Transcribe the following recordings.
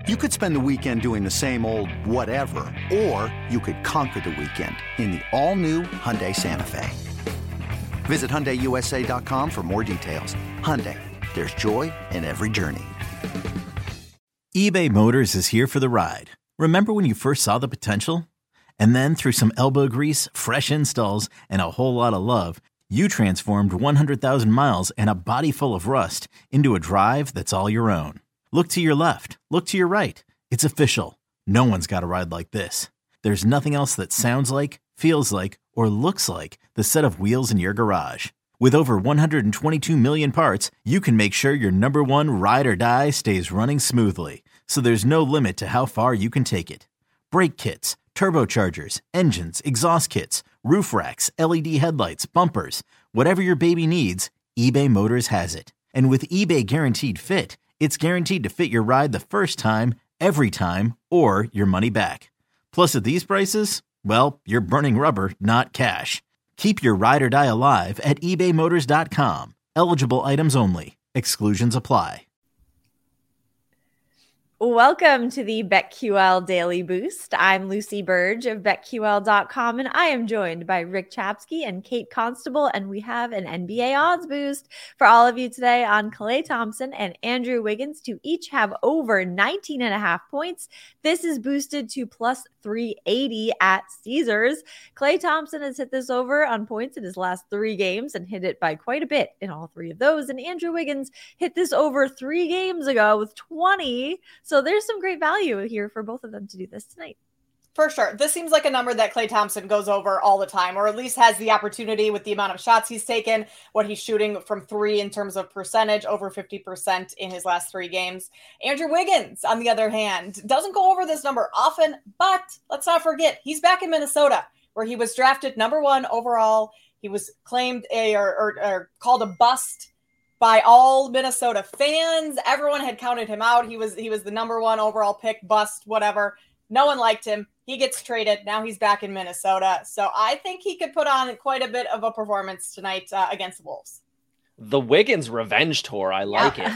You could spend the weekend doing the same old whatever, or you could conquer the weekend in the all-new Hyundai Santa Fe. Visit HyundaiUSA.com for more details. Hyundai, there's joy in every journey. eBay Motors is here for the ride. Remember when you first saw the potential? And then through some elbow grease, fresh installs, and a whole lot of love, you transformed 100,000 miles and a body full of rust into a drive that's all your own. Look to your left. Look to your right. It's official. No one's got a ride like this. There's nothing else that sounds like, feels like, or looks like the set of wheels in your garage. With over 122 million parts, you can make sure your number one ride or die stays running smoothly. So there's no limit to how far you can take it. Brake kits, turbochargers, engines, exhaust kits, roof racks, LED headlights, bumpers, whatever your baby needs, eBay Motors has it. And with eBay Guaranteed Fit, it's guaranteed to fit your ride the first time, every time, or your money back. Plus, at these prices, well, you're burning rubber, not cash. Keep your ride or die alive at ebaymotors.com. Eligible items only. Exclusions apply. Welcome to the BetQL Daily Boost. I'm Lucy Burge of BetQL.com, and I am joined by Rick Chapsky and Kate Constable, and we have an NBA odds boost for all of you today on Klay Thompson and Andrew Wiggins to each have over 19.5 points. This is boosted to plus 380 at Caesars. Klay Thompson has hit this over on points in his last 3 games and hit it by quite a bit in all 3 of those, and Andrew Wiggins hit this over 3 games ago with 20. So there's some great value here for both of them to do this tonight. For sure. This seems like a number that Klay Thompson goes over all the time, or at least has the opportunity with the amount of shots he's taken, what he's shooting from 3 in terms of percentage, over 50% in his last 3 games. Andrew Wiggins, on the other hand, doesn't go over this number often, but let's not forget, he's back in Minnesota, where he was drafted number 1 overall. He was claimed or called a bust by all Minnesota fans. Everyone had counted him out. He was the number 1 overall pick, bust, whatever. No one liked him. He gets traded. Now he's back in Minnesota. So I think he could put on quite a bit of a performance tonight against the Wolves. The Wiggins revenge tour. I like it.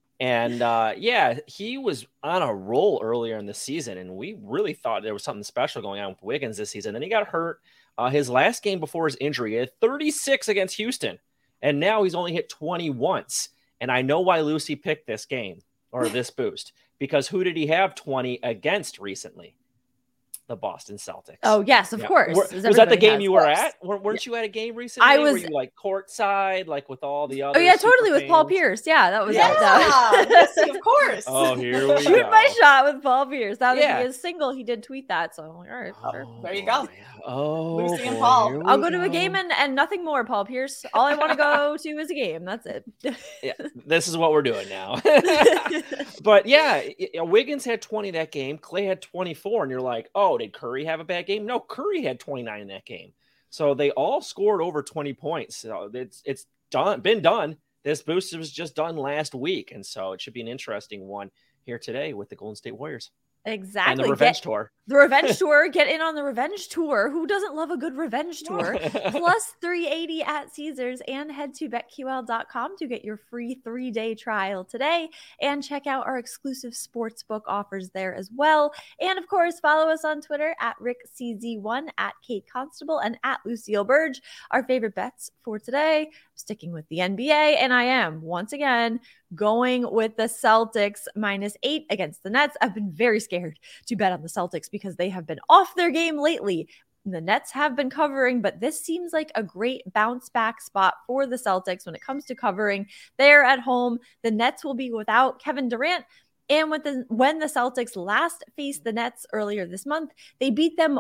And he was on a roll earlier in the season, and we really thought there was something special going on with Wiggins this season. Then he got hurt. His last game before his injury, he had 36 against Houston. And now he's only hit 20 once. And I know why Lucy picked this game or this boost, because who did he have 20 against recently? The Boston Celtics. Oh, yes, of course. Was that the game you were at? Weren't you at a game recently? I was. Were you like courtside, like with all the other? Oh, yeah, totally with Paul Pierce. Yeah, that was Lucy, of course. Oh, here we Shoot go. my shot with Paul Pierce. That was his single. He did tweet that. So I'm like, all right, sure. There you go. Oh, Lucy and Paul. I'll go to a game and nothing more, Paul Pierce. All I want to go to is a game. That's it. Yeah, this is what we're doing now. But yeah, Wiggins had 20 that game. Klay had 24. And you're like, oh, did Curry have a bad game? No, Curry had 29 in that game. So they all scored over 20 points. So it's been done. This boost was just done last week. And so it should be an interesting one here today with the Golden State Warriors. Exactly. And the revenge tour. The revenge tour. Get in on the revenge tour. Who doesn't love a good revenge tour? Plus 380 at Caesars, and head to BetQL.com to get your free 3-day trial today and check out our exclusive sportsbook offers there as well. And of course, follow us on Twitter at RickCZ1, at Kate Constable, and at Lucille Burge. Our favorite bets for today, sticking with the NBA, and I am once again going with the Celtics -8 against the Nets. I've been very scared to bet on the Celtics because they have been off their game lately. The Nets have been covering, but this seems like a great bounce back spot for the Celtics when it comes to covering. They're at home. The Nets will be without Kevin Durant. And when the Celtics last faced the Nets earlier this month, they beat them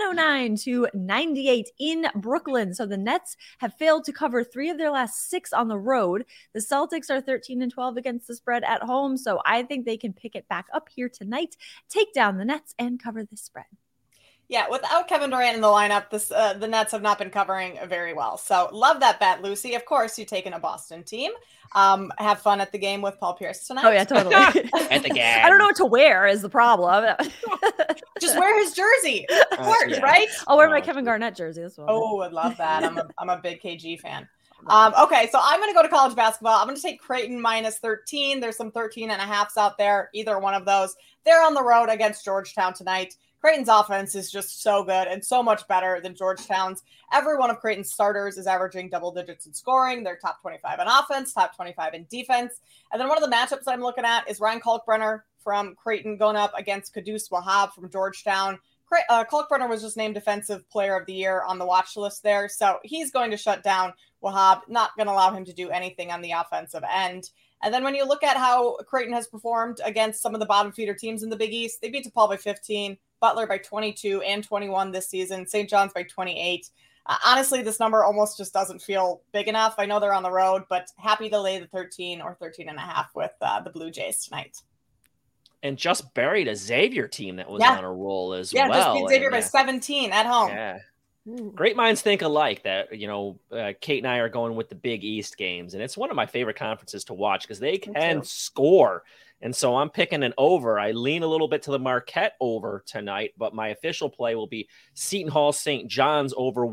109-98 in Brooklyn. So the Nets have failed to cover 3 of their last 6 on the road. The Celtics are 13-12 against the spread at home. So I think they can pick it back up here tonight, take down the Nets, and cover this spread. Yeah, without Kevin Durant in the lineup, the Nets have not been covering very well. So love that bet, Lucy. Of course, you've taken a Boston team. Have fun at the game with Paul Pierce tonight. Oh, yeah, totally. At the game. I don't know what to wear is the problem. Just wear his jersey. Of course, right? I'll wear my Kevin Garnett jersey as well. Oh, I love that. I'm a big KG fan. Okay, so I'm going to go to college basketball. I'm going to take Creighton minus 13. There's some 13.5s out there. Either one of those. They're on the road against Georgetown tonight. Creighton's offense is just so good and so much better than Georgetown's. Every one of Creighton's starters is averaging double digits in scoring. They're top 25 in offense, top 25 in defense. And then one of the matchups I'm looking at is Ryan Kalkbrenner from Creighton going up against Qudus Wahab from Georgetown. Kalkbrenner was just named Defensive Player of the Year on the watch list there. So he's going to shut down Wahab, not going to allow him to do anything on the offensive end. And then when you look at how Creighton has performed against some of the bottom feeder teams in the Big East, they beat DePaul by 15, Butler by 22 and 21 this season, St. John's by 28. Honestly, this number almost just doesn't feel big enough. I know they're on the road, but happy to lay the 13 or 13.5 with the Blue Jays tonight. And just buried a Xavier team that was on a roll as well. Yeah, just beat Xavier by 17 at home. Yeah. Great minds think alike that, Kate and I are going with the Big East games, and it's one of my favorite conferences to watch because they can score. And so I'm picking an over. I lean a little bit to the Marquette over tonight, but my official play will be Seton Hall St. John's over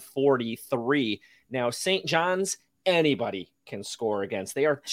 143. Now, St. John's, anybody can score against. They are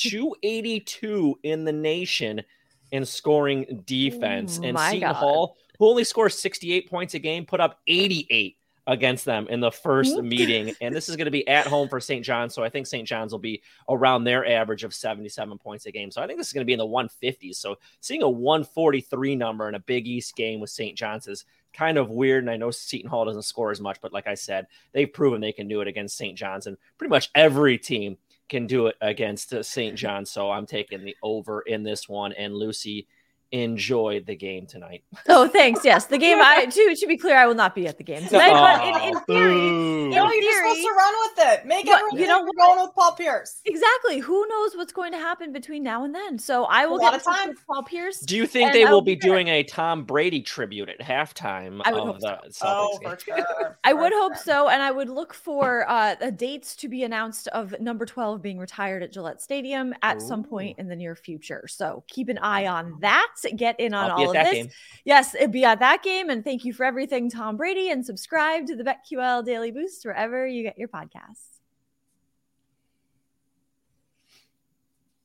282 in the nation in scoring defense. And Seton Hall, who only scores 68 points a game, put up 88 against them in the first meeting. And this is going to be at home for St. John's. So I think St. John's will be around their average of 77 points a game. So I think this is going to be in the 150s. So seeing a 143 number in a Big East game with St. John's is kind of weird. And I know Seton Hall doesn't score as much, but like I said, they've proven they can do it against St. John's, and pretty much every team can do it against St. John's. So I'm taking the over in this one. And Lucy, enjoy the game tonight. Oh, thanks. Yes, the game. To be clear, I will not be at the game tonight. But in theory, you're supposed to run with it. Make everyone going with Paul Pierce. Exactly. Who knows what's going to happen between now and then? So I will get time with Paul Pierce. Do you think they will be doing a Tom Brady tribute at halftime? I would hope so. For sure. I would hope so, and I would look for dates to be announced of number 12 being retired at Gillette Stadium at some point in the near future. So keep an eye on that. Get in on all of this. Game. Yes, it'd be at that game. And thank you for everything, Tom Brady. And subscribe to the BetQL Daily Boost wherever you get your podcasts.